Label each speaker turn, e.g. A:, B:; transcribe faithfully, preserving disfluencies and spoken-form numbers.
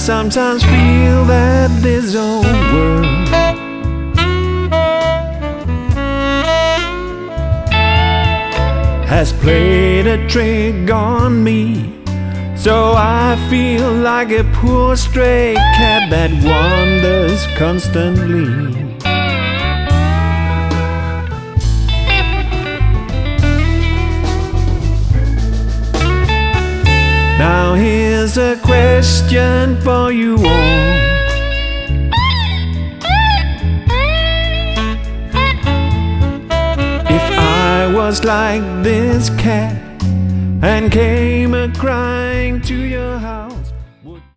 A: sometimes feel that this old world has played a trick on me. So I feel like a poor stray cat that wanders constantly. Now here's a question for you all. If I was like this cat and came a-crying to you